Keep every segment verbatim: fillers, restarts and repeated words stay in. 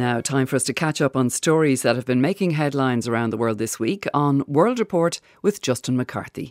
Now, time for us to catch up on stories that have been making headlines around the world this week on World Report with Justin McCarthy.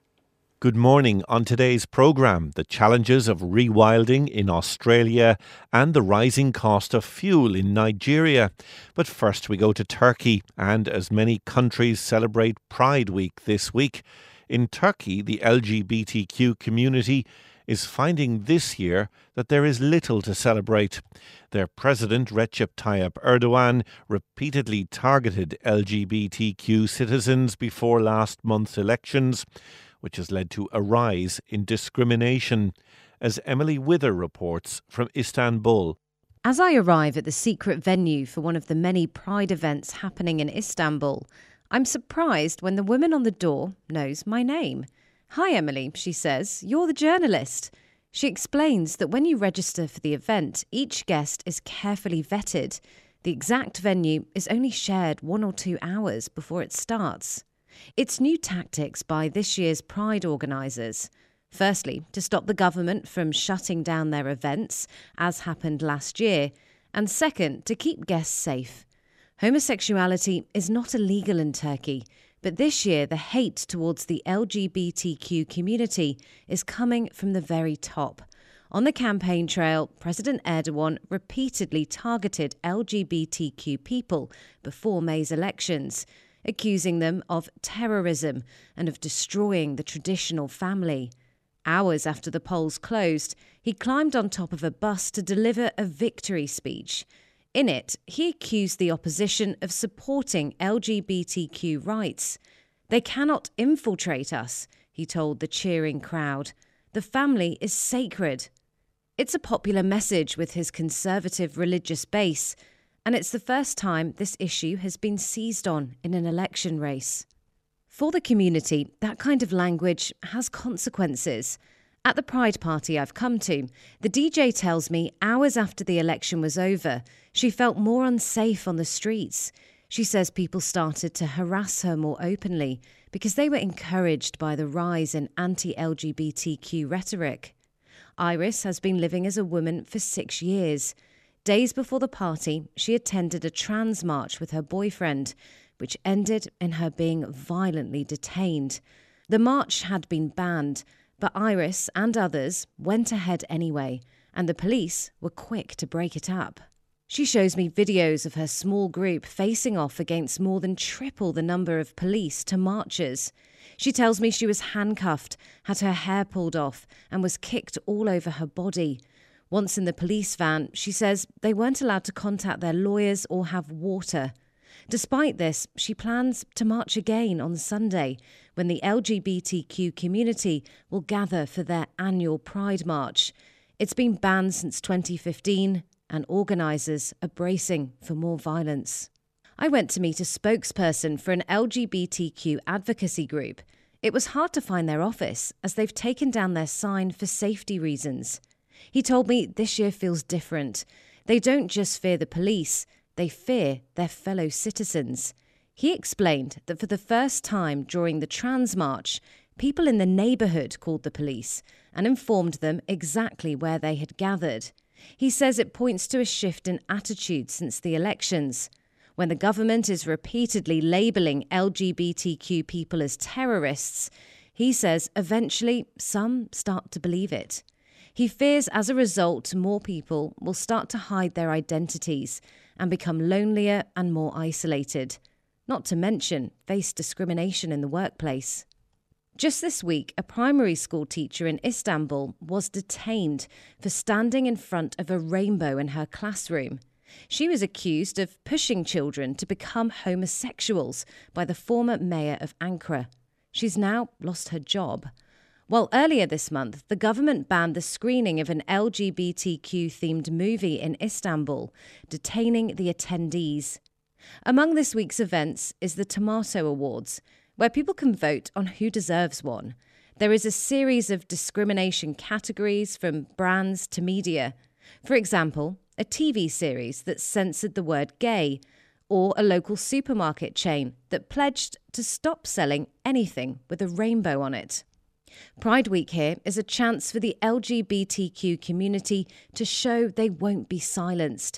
Good morning. On today's programme, the challenges of rewilding in Australia and the rising cost of fuel in Nigeria. But first we go to Turkey, and as many countries celebrate Pride Week this week, in Turkey the L G B T Q community is finding this year that there is little to celebrate. Their president, Recep Tayyip Erdogan, repeatedly targeted L G B T Q citizens before last month's elections, which has led to a rise in discrimination, as Emily Wither reports from Istanbul. As I arrive at the secret venue for one of the many Pride events happening in Istanbul, I'm surprised when the woman on the door knows my name. "Hi, Emily," she says. "You're the journalist." She explains that when you register for the event, each guest is carefully vetted. The exact venue is only shared one or two hours before it starts. It's new tactics by this year's Pride organisers. Firstly, to stop the government from shutting down their events, as happened last year, and second, to keep guests safe. Homosexuality is not illegal in Turkey, but this year the hate towards the L G B T Q community is coming from the very top. On the campaign trail, President Erdogan repeatedly targeted L G B T Q people before May's elections, accusing them of terrorism and of destroying the traditional family. Hours after the polls closed, he climbed on top of a bus to deliver a victory speech. In it, he accused the opposition of supporting L G B T Q rights. "They cannot infiltrate us," he told the cheering crowd. "The family is sacred." It's a popular message with his conservative religious base, and it's the first time this issue has been seized on in an election race. For the community, that kind of language has consequences. At the Pride party I've come to, the D J tells me hours after the election was over, she felt more unsafe on the streets. She says people started to harass her more openly because they were encouraged by the rise in anti-L G B T Q rhetoric. Iris has been living as a woman for six years. Days before the party, she attended a trans march with her boyfriend, which ended in her being violently detained. The march had been banned, but Iris and others went ahead anyway, and the police were quick to break it up. She shows me videos of her small group facing off against more than triple the number of police to marchers. She tells me she was handcuffed, had her hair pulled off, and was kicked all over her body. Once in the police van, she says they weren't allowed to contact their lawyers or have water. Despite this, she plans to march again on Sunday, when the L G B T Q community will gather for their annual Pride March. It's been banned since twenty fifteen, and organisers are bracing for more violence. I went to meet a spokesperson for an L G B T Q advocacy group. It was hard to find their office, as they've taken down their sign for safety reasons. He told me this year feels different. They don't just fear the police, they fear their fellow citizens. He explained that for the first time during the trans march, people in the neighbourhood called the police and informed them exactly where they had gathered. He says it points to a shift in attitude since the elections. When the government is repeatedly labelling L G B T Q people as terrorists, he says eventually some start to believe it. He fears as a result more people will start to hide their identities and become lonelier and more isolated, not to mention face discrimination in the workplace. Just this week, a primary school teacher in Istanbul was detained for standing in front of a rainbow in her classroom. She was accused of pushing children to become homosexuals by the former mayor of Ankara. She's now lost her job. While earlier this month, the government banned the screening of an L G B T Q-themed movie in Istanbul, detaining the attendees. Among this week's events is the Tomato Awards, where people can vote on who deserves one. There is a series of discrimination categories from brands to media. For example, a T V series that censored the word gay, or a local supermarket chain that pledged to stop selling anything with a rainbow on it. Pride Week here is a chance for the L G B T Q community to show they won't be silenced.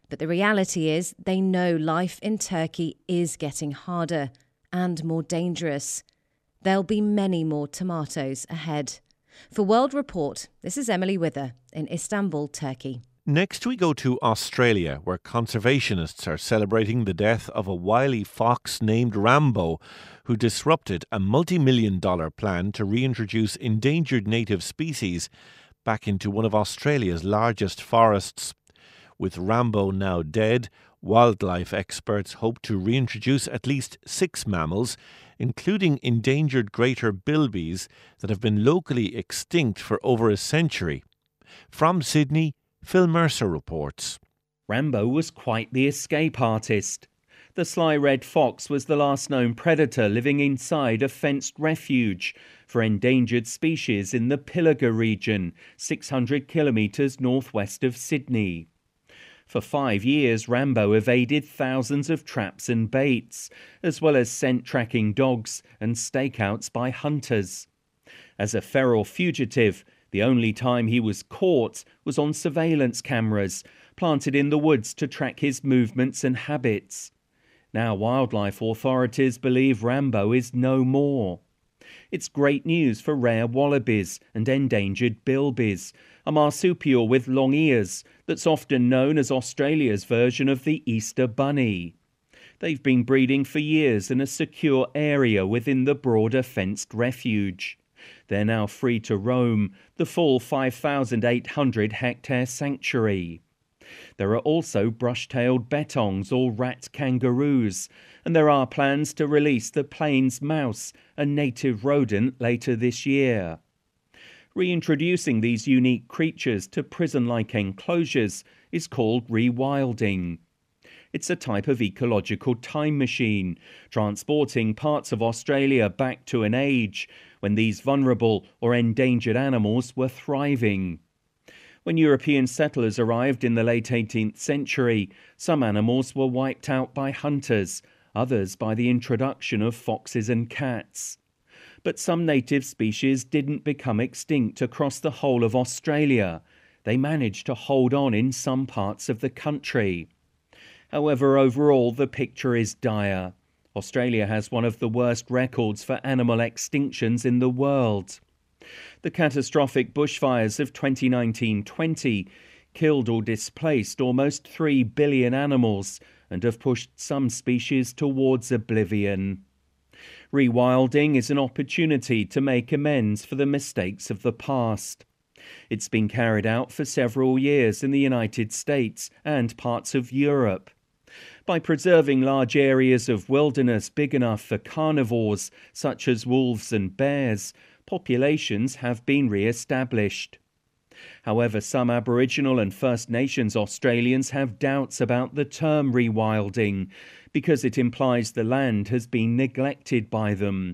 But the reality is they know life in Turkey is getting harder and more dangerous. There'll be many more tomatoes ahead. For World Report, this is Emily Wither in Istanbul, Turkey. Next we go to Australia, where conservationists are celebrating the death of a wily fox named Rambo, who disrupted a multi-million dollar plan to reintroduce endangered native species back into one of Australia's largest forests. With Rambo now dead, wildlife experts hope to reintroduce at least six mammals, including endangered greater bilbies that have been locally extinct for over a century. From Sydney, Phil Mercer reports. Rambo was quite the escape artist. The sly red fox was the last known predator living inside a fenced refuge for endangered species in the Pilliga region, six hundred kilometres northwest of Sydney. For five years, Rambo evaded thousands of traps and baits, as well as scent-tracking dogs and stakeouts by hunters. As a feral fugitive, the only time he was caught was on surveillance cameras, planted in the woods to track his movements and habits. Now wildlife authorities believe Rambo is no more. It's great news for rare wallabies and endangered bilbies, a marsupial with long ears that's often known as Australia's version of the Easter bunny. They've been breeding for years in a secure area within the broader fenced refuge. They're now free to roam the full five thousand eight hundred hectare sanctuary. There are also brush-tailed bettongs or rat kangaroos, and there are plans to release the plains mouse, a native rodent, later this year. Reintroducing these unique creatures to prison-like enclosures is called rewilding. It's a type of ecological time machine, transporting parts of Australia back to an age when these vulnerable or endangered animals were thriving. When European settlers arrived in the late eighteenth century, some animals were wiped out by hunters, others by the introduction of foxes and cats. But some native species didn't become extinct across the whole of Australia. They managed to hold on in some parts of the country. However, overall, the picture is dire. Australia has one of the worst records for animal extinctions in the world. The catastrophic bushfires of twenty nineteen twenty killed or displaced almost three billion animals and have pushed some species towards oblivion. Rewilding is an opportunity to make amends for the mistakes of the past. It's been carried out for several years in the United States and parts of Europe. By preserving large areas of wilderness big enough for carnivores such as wolves and bears, populations have been re-established. However, some Aboriginal and First Nations Australians have doubts about the term rewilding because it implies the land has been neglected by them.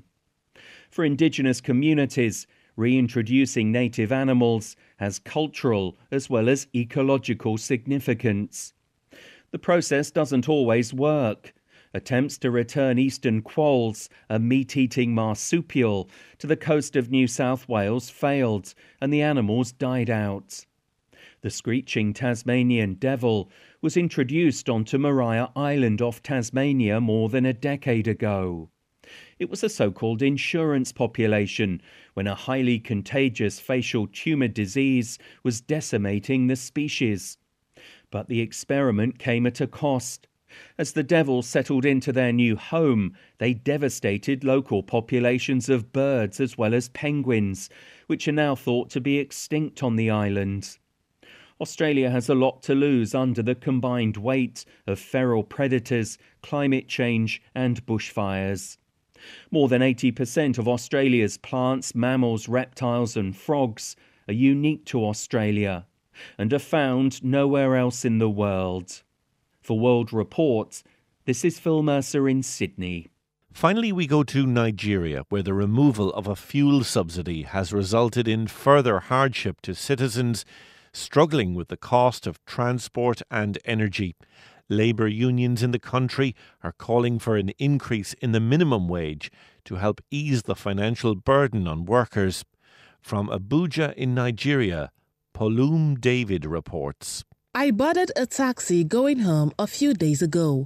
For Indigenous communities, reintroducing native animals has cultural as well as ecological significance. The process doesn't always work. Attempts to return eastern quolls, a meat-eating marsupial, to the coast of New South Wales failed, and the animals died out. The screeching Tasmanian devil was introduced onto Maria Island off Tasmania more than a decade ago. It was a so-called insurance population when a highly contagious facial tumour disease was decimating the species. But the experiment came at a cost. As the devils settled into their new home, they devastated local populations of birds as well as penguins, which are now thought to be extinct on the island. Australia has a lot to lose under the combined weight of feral predators, climate change and bushfires. More than eighty percent of Australia's plants, mammals, reptiles and frogs are unique to Australia and are found nowhere else in the world. For World Report, this is Phil Mercer in Sydney. Finally, we go to Nigeria, where the removal of a fuel subsidy has resulted in further hardship to citizens struggling with the cost of transport and energy. Labour unions in the country are calling for an increase in the minimum wage to help ease the financial burden on workers. From Abuja in Nigeria, Poulum David reports. I boarded a taxi going home a few days ago.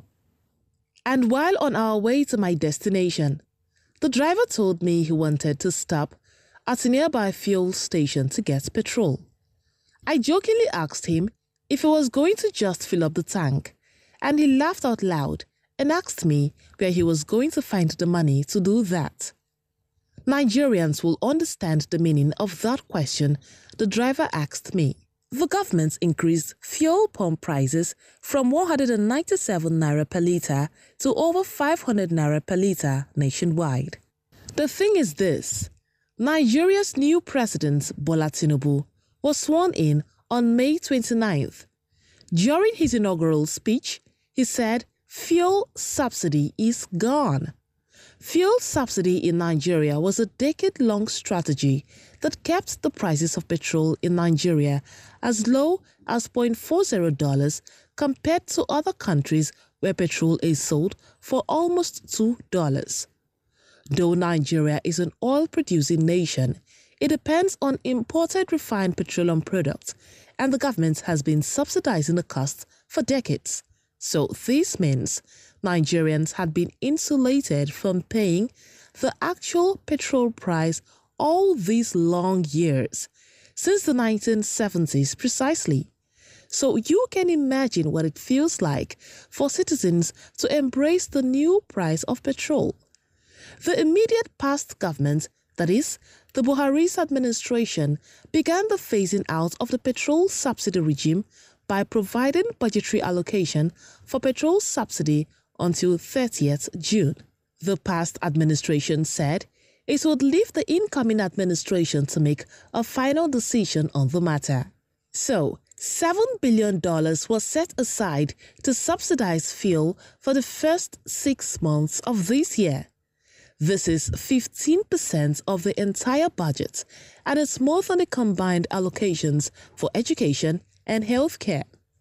And while on our way to my destination, the driver told me he wanted to stop at a nearby fuel station to get petrol. I jokingly asked him if he was going to just fill up the tank, and he laughed out loud and asked me where he was going to find the money to do that. Nigerians will understand the meaning of that question the driver asked me. The government increased fuel pump prices from one hundred ninety-seven naira per litre to over five hundred naira per litre nationwide. The thing is this, Nigeria's new president, Bola Tinubu, was sworn in on May twenty-ninth. During his inaugural speech, he said fuel subsidy is gone. Fuel subsidy in Nigeria was a decade-long strategy that kept the prices of petrol in Nigeria as low as zero point four zero dollars compared to other countries where petrol is sold for almost two dollars. Though Nigeria is an oil-producing nation, it depends on imported refined petroleum products, and the government has been subsidizing the cost for decades. So this means Nigerians had been insulated from paying the actual petrol price all these long years, since the nineteen seventies precisely. So you can imagine what it feels like for citizens to embrace the new price of petrol. The immediate past government, that is, the Buhari's administration, began the phasing out of the petrol subsidy regime by providing budgetary allocation for petrol subsidy until thirtieth June. The past administration said it would leave the incoming administration to make a final decision on the matter. So, seven billion dollars was set aside to subsidize fuel for the first six months of this year. This is fifteen percent of the entire budget, and it's more than the combined allocations for education and healthcare.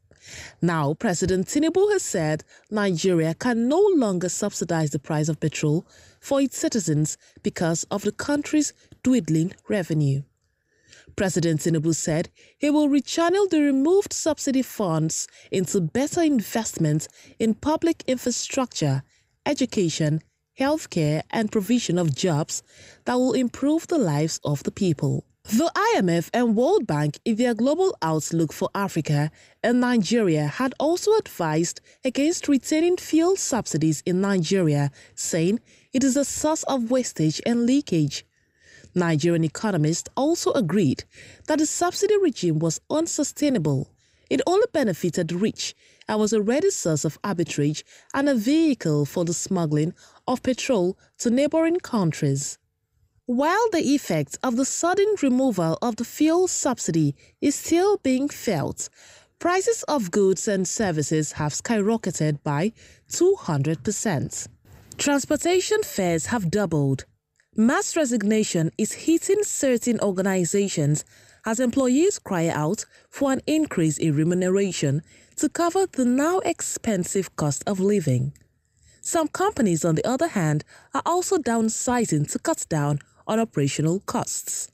Now, President Tinubu has said Nigeria can no longer subsidize the price of petrol for its citizens because of the country's dwindling revenue. President Tinubu said he will rechannel the removed subsidy funds into better investment in public infrastructure, education, healthcare, and provision of jobs that will improve the lives of the people. The I M F and World Bank, in their global outlook for Africa and Nigeria, had also advised against retaining fuel subsidies in Nigeria, saying it is a source of wastage and leakage. Nigerian economists also agreed that the subsidy regime was unsustainable. It only benefited the rich and was a ready source of arbitrage and a vehicle for the smuggling of petrol to neighboring countries. While the effect of the sudden removal of the fuel subsidy is still being felt, prices of goods and services have skyrocketed by two hundred percent. Transportation fares have doubled. Mass resignation is hitting certain organizations as employees cry out for an increase in remuneration to cover the now expensive cost of living. Some companies, on the other hand, are also downsizing to cut down on operational costs.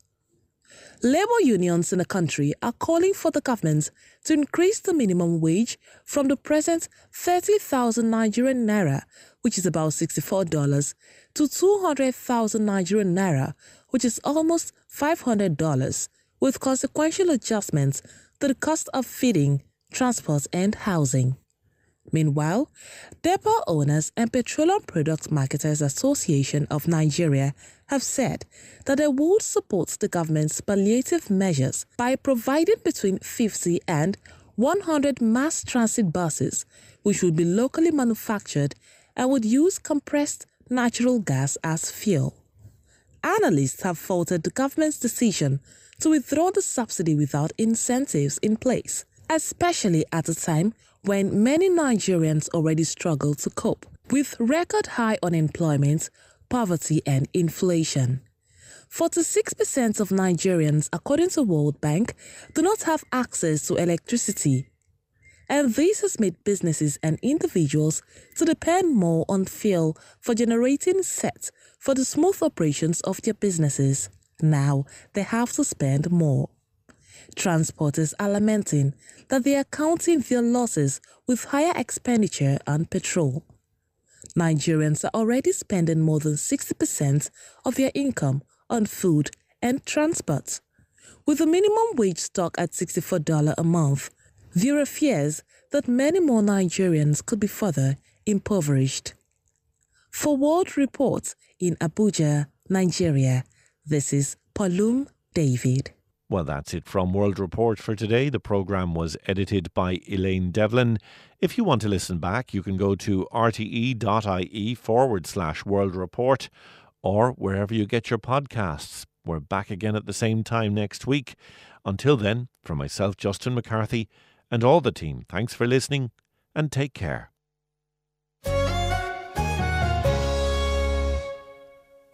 Labour unions in the country are calling for the government to increase the minimum wage from the present thirty thousand Nigerian naira, which is about sixty-four dollars, to two hundred thousand Nigerian naira, which is almost five hundred dollars, with consequential adjustments to the cost of feeding, transport, and housing. Meanwhile, depot owners and Petroleum Product Marketers Association of Nigeria have said that they would support the government's palliative measures by providing between fifty and one hundred mass transit buses, which would be locally manufactured and would use compressed natural gas as fuel. Analysts have faulted the government's decision to withdraw the subsidy without incentives in place, especially at a time when many Nigerians already struggle to cope with record high unemployment, poverty, and inflation. forty-six percent of Nigerians, according to World Bank, do not have access to electricity. And this has made businesses and individuals to depend more on fuel for generating sets for the smooth operations of their businesses. Now they have to spend more. Transporters are lamenting that they are counting their losses with higher expenditure on petrol. Nigerians are already spending more than sixty percent of their income on food and transport. With the minimum wage stuck at sixty-four dollars a month, there are fears that many more Nigerians could be further impoverished. For World Report in Abuja, Nigeria, this is Palum David. Well, that's it from World Report for today. The programme was edited by Elaine Devlin. If you want to listen back, you can go to rte.ie forward slash World Report or wherever you get your podcasts. We're back again at the same time next week. Until then, from myself, Justin McCarthy, and all the team, thanks for listening and take care.